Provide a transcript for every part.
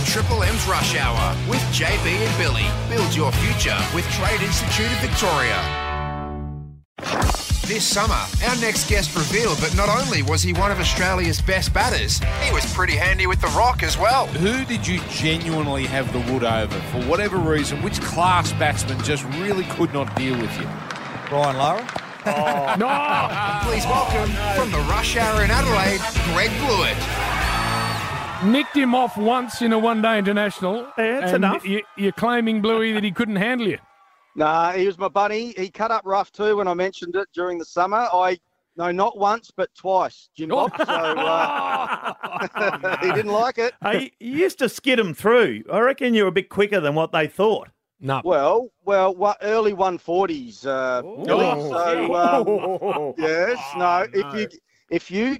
Triple M's Rush Hour with JB and Billy. Build your future with Trade Institute of Victoria. This summer, our next guest revealed that not only was he one of Australia's best batters, he was pretty handy with the rock as well. Who did you genuinely have the wood over? For whatever reason, which class batsman just really could not deal with you? Brian Lara? Oh. No! Please welcome, from the Rush Hour in Adelaide, Greg Blewett. Nicked him off once in a one-day international. Yeah, that's enough. You're claiming, Bluey, that he couldn't handle you. Nah, he was my buddy. He cut up rough too when I mentioned it during the summer. No, not once, but twice, Jim Bob. So he didn't like it. Hey, you used to skid them through. I reckon you were a bit quicker than what they thought. No. Well, early 140s. Billy. So, yes, no. If you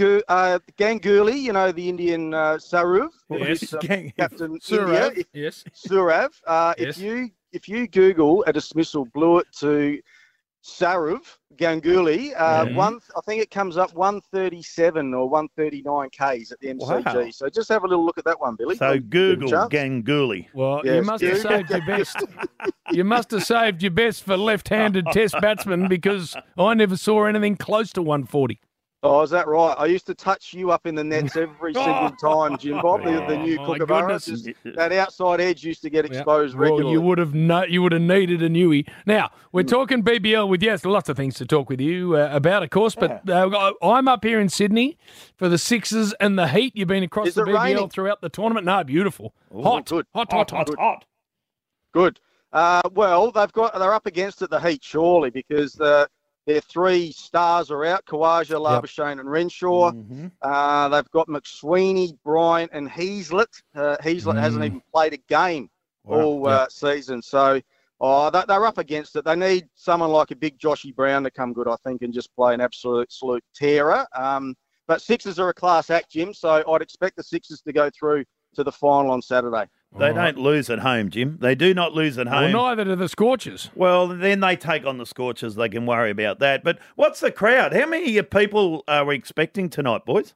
Ganguly, you know, the Indian Saurav, Yes. Captain Saurav, India. yes. Saurav. Yes. If you Google a dismissal Blewett to Saurav Ganguly, I think it comes up 137 or 139 Ks at the MCG. Wow. So just have a little look at that one, Billy. So Google Ganguly. Well, Yes. you must have saved your best. You must have saved your best for left-handed Test batsmen, because I never saw anything close to 140. Oh, is that right? I used to touch you up in the nets every single time, Jim Bob. The new my Kookaburra. goodness. That outside edge used to get exposed Well, regularly. you would have needed a newie. Now, we're talking BBL with, yes, lots of things to talk with you about, of course, but I'm up here in Sydney for the Sixers and the Heat. You've been across Is the it BBL raining? throughout the tournament. No, beautiful. Hot. good. Hot. Good. Well, they're up against it, the Heat, surely, because their three stars are out: Khawaja, Labuschagne, and Renshaw. They've got McSweeney, Bryant, and Heazlett. Heazlett hasn't even played a game all season, so they're up against it. They need someone like a big Joshy Brown to come good, I think, and just play an absolute terror. But Sixers are a class act, Jim, so I'd expect the Sixers to go through to the final on Saturday. They don't lose at home, Jim. They do not lose at home. Well, neither do the Scorchers. Well, then they take on the Scorchers. They can worry about that. But what's the crowd? How many people are we expecting tonight, boys?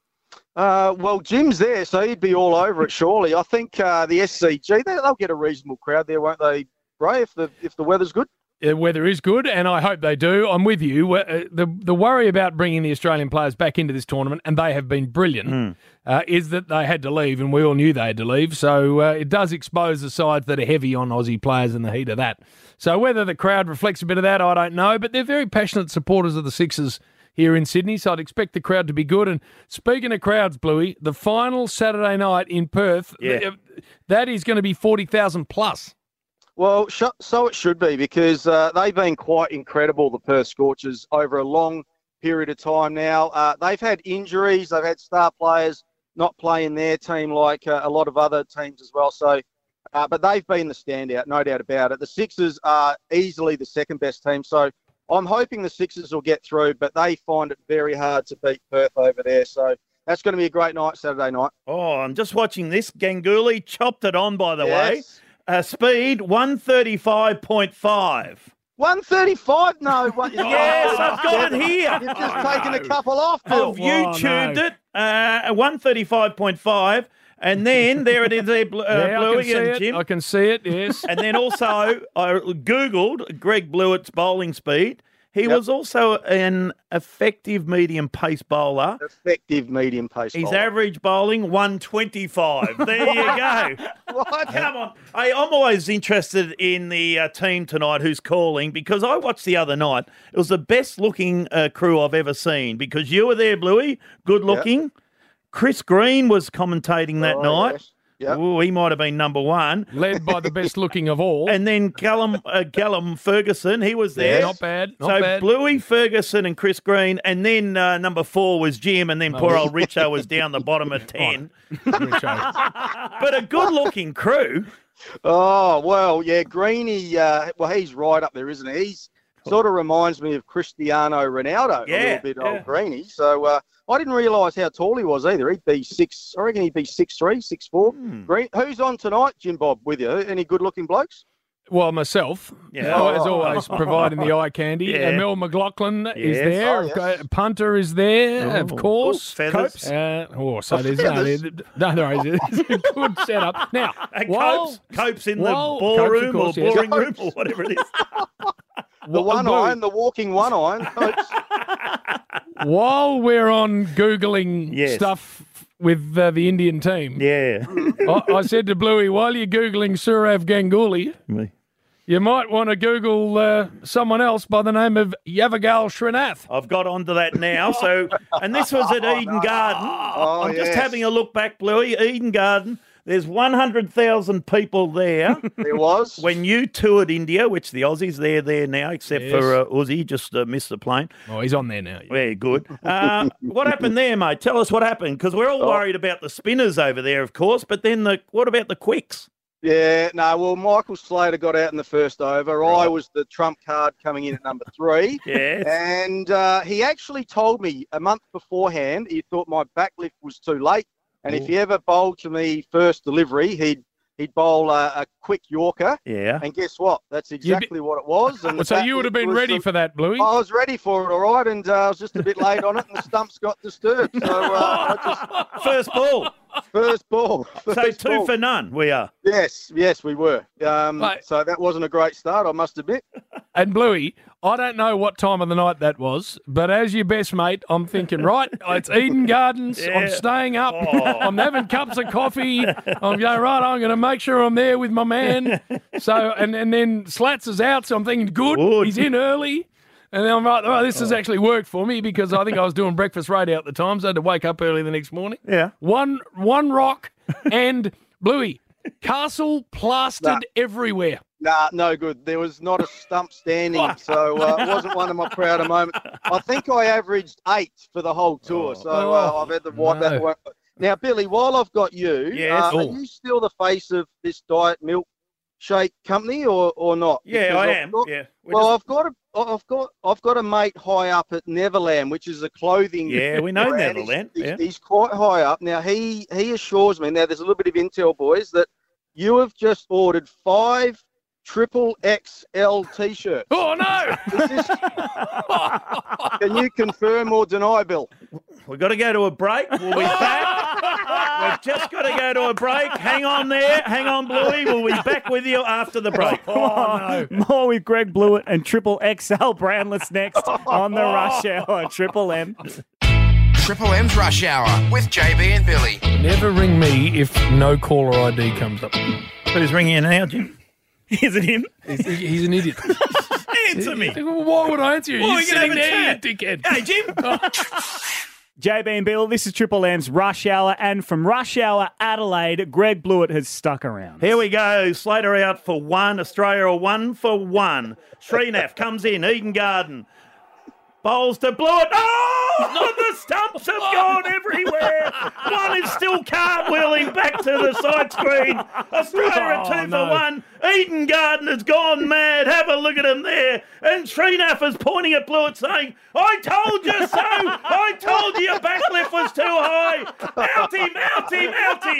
Well, Jim's there, so he'd be all over it, surely. I think the SCG, they'll get a reasonable crowd there, won't they, Bray, if the weather's good? Weather is good, and I hope they do. I'm with you. The worry about bringing the Australian players back into this tournament, and they have been brilliant, is that they had to leave, and we all knew they had to leave. So it does expose the sides that are heavy on Aussie players in the heat of that. So whether the crowd reflects a bit of that, I don't know. But they're very passionate supporters of the Sixers here in Sydney, so I'd expect the crowd to be good. And speaking of crowds, Bluey, the final Saturday night in Perth, that is going to be 40,000 plus. Well, so it should be, because they've been quite incredible, the Perth Scorchers, over a long period of time now. They've had injuries. They've had star players not play in their team like a lot of other teams as well. So, but they've been the standout, no doubt about it. The Sixers are easily the second best team. So I'm hoping the Sixers will get through, but they find it very hard to beat Perth over there. So that's going to be a great night, Saturday night. Oh, I'm just watching this. Ganguly chopped it on, by the way. Speed 135.5. 135? No. Yes, I've got it here. You've just taken a couple off, Bill. I've YouTubed it. 135.5. And then there it is there, Bluey and Jim. I can see it, yes. And then also I Googled Greg Blewett's bowling speed. He was also an effective medium pace bowler. Effective medium pace bowler. His average bowling, 125. There you go. What? Come on. Hey, I'm always interested in the team tonight who's calling, because I watched the other night. It was the best looking crew I've ever seen, because you were there, Bluey, good looking. Yep. Chris Green was commentating that night. Yes. Yep. Ooh, he might have been number one. Led by the best looking of all. And then Callum Ferguson, he was there. Yeah, not bad. Not bad. Bluey, Ferguson and Chris Green. And then number 4 was Jim. And then poor old Richo was down the bottom at 10. But a good-looking crew. Oh, well, yeah, Greeny, he's right up there, isn't he? He's sort of reminds me of Cristiano Ronaldo, a little bit, old Greeny. So I didn't realise how tall he was either. He'd be 6, I reckon he'd be 6'3", 6'4". Green. Who's on tonight, Jim Bob, with you? Any good-looking blokes? Well, myself, Yeah. as always, providing the eye candy. Yeah. Mel McLaughlin is Yes. there. Oh, yes. Punter is there, of course. Feathers. So there's there is a good setup. Now, Cope's in the Copes, ballroom of course, or yes. boring room or whatever it is. The one Bluey. iron, the walking one iron. While we're on Googling Yes. stuff with the Indian team, Yeah. I said to Bluey, while you're Googling Sourav Ganguly, you might want to Google someone else by the name of Yavagal Srinath. I've got onto that now. So, and this was at Eden Garden. I'm just yes. having a look back, Bluey. Eden Garden. There's 100,000 people there. There was. When you toured India, which the Aussies, they're there now, except Yes. for Uzi, just missed the plane. Oh, he's on there now. Very good. What happened there, mate? Tell us what happened, because we're all worried about the spinners over there, of course, but then what about the quicks? Yeah, no, well, Michael Slater got out in the first over. I was the trump card coming in at number 3. Yes. And he actually told me a month beforehand he thought my backlift was too late. And if he ever bowled to me first delivery, he'd bowl a quick Yorker. Yeah. And guess what? That's exactly what it was. And So you would have been ready for that, Bluey. I was ready for it, all right, and I was just a bit late on it, and the stumps got disturbed. So First ball. first ball. So First 2 ball. for none, we are. Yes, we were. Mate. So that wasn't a great start, I must admit. And Bluey, I don't know what time of the night that was, but as your best mate, I'm thinking, right, it's Eden Gardens. Yeah. I'm staying up. I'm having cups of coffee. I'm going, right, I'm going to make sure I'm there with my man. So, and then Slats is out, so I'm thinking, good. He's in early. And then I'm like, oh, this has actually worked for me because I think I was doing breakfast radio at the time, so I had to wake up early the next morning. Yeah. One rock and Bluey, castle plastered everywhere. Nah, no good. There was not a stump standing, so it wasn't one of my prouder moments. I think I averaged 8 for the whole tour, so I've had to wipe that one. Now, Billy, while I've got you, Yes. are you still the face of this diet milk shake company or not? Yeah, Because I I've am. got- Yeah. Well, I've got a mate high up at Neverland, which is a clothing. Yeah, we know brand. Neverland, yeah. He's quite high up. Now he assures me. Now there's a little bit of intel, boys, that you have just ordered 5 triple XL t-shirts. Oh, no! Can you confirm or deny, Bill? We've got to go to a break. We'll be back. We've just got to go to a break. Hang on there. Hang on, Bluey. We'll be back with you after the break. Oh, no. More with Greg Blewett and Triple XL Brandless next on the Rush Hour. Triple M. Triple M's Rush Hour with JB and Billy. Never ring me if no caller ID comes up. Who's ringing you now, Jim? Is it him? He's an idiot. Answer me. Why would I answer you? Well, You're we can sitting have a there, chat. you dickhead. Hey, Jim. JB and Bill, this is Triple M's Rush Hour, and from Rush Hour Adelaide, Greg Blewett has stuck around. Here we go. Slater out for 1. Australia are 1 for 1. Srinath comes in. Eden Garden. Bowls to Blewett. Oh, the stumps have gone everywhere. One is still cartwheeling back to the side screen. Australia are 2 for 1. Eden Garden has gone mad. Have a look at him there. And Srinath is pointing at Blewett saying, I told you so. I told you your backlift was too high. Out him, out him,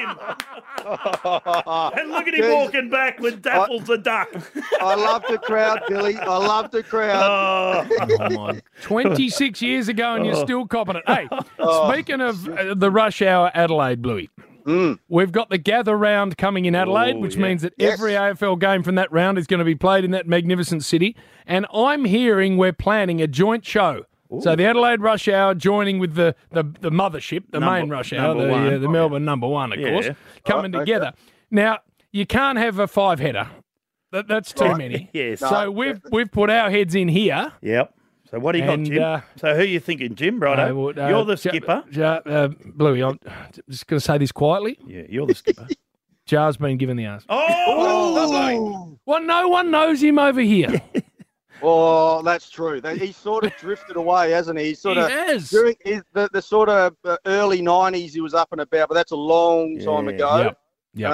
out him. And look at him walking back with Daffles the duck. I love the crowd, Billy. I love the crowd. Oh, my. 26 years ago and you're still copping it. Hey, speaking of the Rush Hour Adelaide, Bluey, we've got the gather round coming in Adelaide, which means that every AFL game from that round is going to be played in that magnificent city. And I'm hearing we're planning a joint show. So the Adelaide Rush Hour joining with the mothership, the main Rush Hour, the Melbourne number 1, of course, coming together. Now, you can't have a 5-header. That's too many. Yes. So we've put our heads in here. Yep. So what do you got, Jim? So who are you thinking, Jim? Righto. You're the skipper. Bluey, I'm just going to say this quietly. Yeah, you're the skipper. Jar's been given the arse. Oh! Well, no one knows him over here. Oh, that's true. He's sort of drifted away, hasn't he? He's sort of has. during the sort of early '90s, he was up and about, but that's a long time ago. Yep.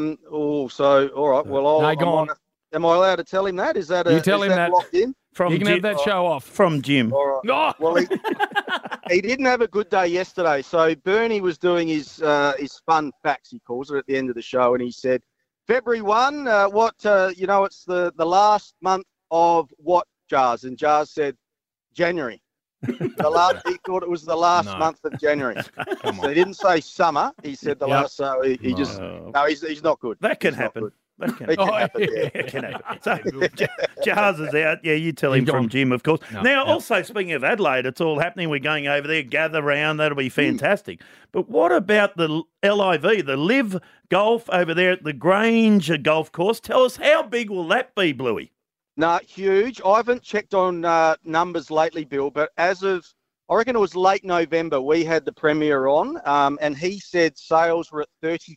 So all right. Well, go on. Am I allowed to tell him that? Is that You tell him that. locked in? You can have that show off. From Jim. All right. Oh. Well, he didn't have a good day yesterday. So Bernie was doing his fun facts, he calls it, at the end of the show, and he said, February 1, it's the last month of what, Jars? And Jars said January. He thought it was the last month of January. So he didn't say summer. He said the last. So he's not good. That can happen. That can happen. It can happen. So Jars is out. Yeah, you tell him from Jim, of course. Also, speaking of Adelaide, it's all happening. We're going over there, gather round. That'll be fantastic. But what about the LIV, the Live Golf over there at the Grange Golf Course? Tell us, how big will that be, Bluey? No, huge. I haven't checked on numbers lately, Bill, but as of, I reckon it was late November, we had the Premier on, and he said sales were at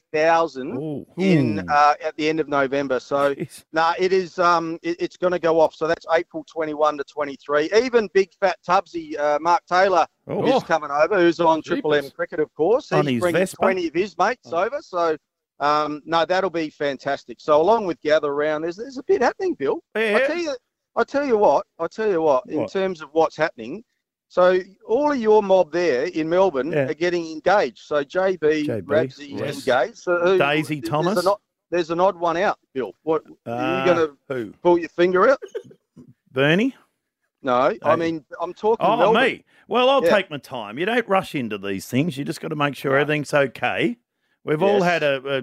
30,000 at the end of November. So, it is. It's going to go off. So that's April 21 to 23. Even big fat Tubbsy, Mark Taylor, is coming over, who's on Triple M Cricket, of course. He's bringing Vespa. 20 of his mates over. So. That'll be fantastic. So along with Gather Round, there's a bit happening, Bill. Yeah. I tell you what. In terms of what's happening, so all of your mob there in Melbourne are getting engaged. So JB. Rabsy engaged. So Daisy Thomas. There's an odd one out, Bill. What are you going to pull your finger out? Bernie? No, I mean I'm talking. Melbourne. Me. Well, I'll take my time. You don't rush into these things. You just got to make sure everything's okay. We've all had a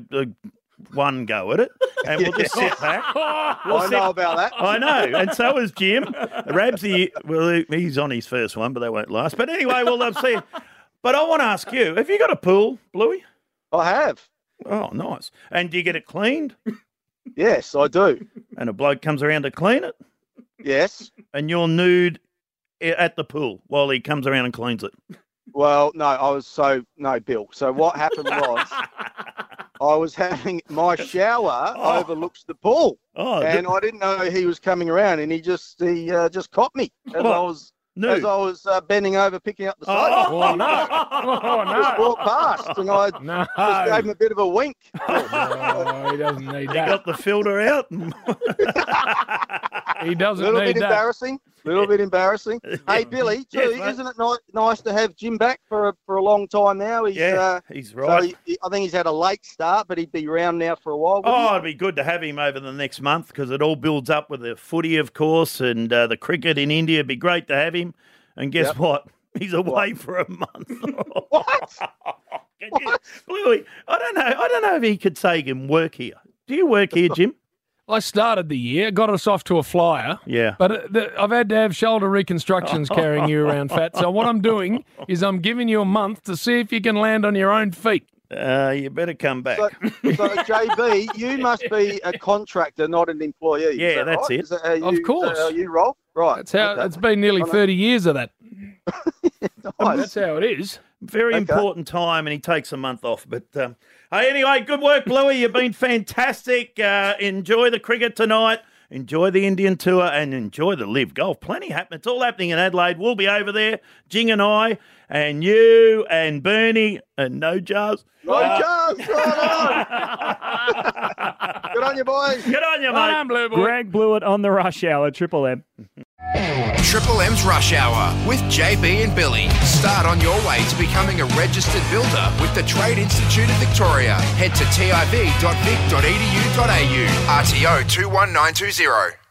one go at it, and we'll just sit back. I know about that. I know, and so is Jim. Rabsy, well, he's on his first one, but they won't last. But anyway, we'll see. But I want to ask you, have you got a pool, Bluey? I have. Oh, nice. And do you get it cleaned? Yes, I do. And a bloke comes around to clean it? Yes. And you're nude at the pool while he comes around and cleans it? Well, no, Bill. So what happened was I was having my shower overlooks the pool, and I didn't know he was coming around, and he just caught me as I was bending over picking up the soap. Oh no! Just walked past, and I just gave him a bit of a wink. No, he doesn't need that. He got the filter out. He doesn't need that. A little bit embarrassing. Hey, Billy, isn't it nice to have Jim back for a long time now? He's right. So I think he's had a late start, but he'd be around now for a while. It'd be good to have him over the next month because it all builds up with the footy, of course, and the cricket in India. It'd be great to have him. And guess what? He's away for a month. What? Bluey, I don't know if he could say he can work here. Do you work here, Jim? I started the year, got us off to a flyer. Yeah. But I've had to have shoulder reconstructions carrying you around, Fat. So what I'm doing is I'm giving you a month to see if you can land on your own feet. You better come back. So JB, you must be a contractor, not an employee. Yeah, that's right? it. Of course. Is that how you roll? Right. That's how it's been nearly 30 years of that. Nice. That's how it is. Very important time, and he takes a month off. But anyway, good work, Bluey. You've been fantastic. Enjoy the cricket tonight. Enjoy the Indian tour and enjoy the Live Golf. Plenty happening. It's all happening in Adelaide. We'll be over there, Jing and I, and you and Bernie and no Jars. No Jars. Good on you, boys. Good on you, mate. On, Blue Boy. Greg Blewett on the Rush Hour, Triple M. Triple M's Rush Hour with JB and Billy. Start on your way to becoming a registered builder with the Trade Institute of Victoria. Head to tiv.vic.edu.au. RTO 21920.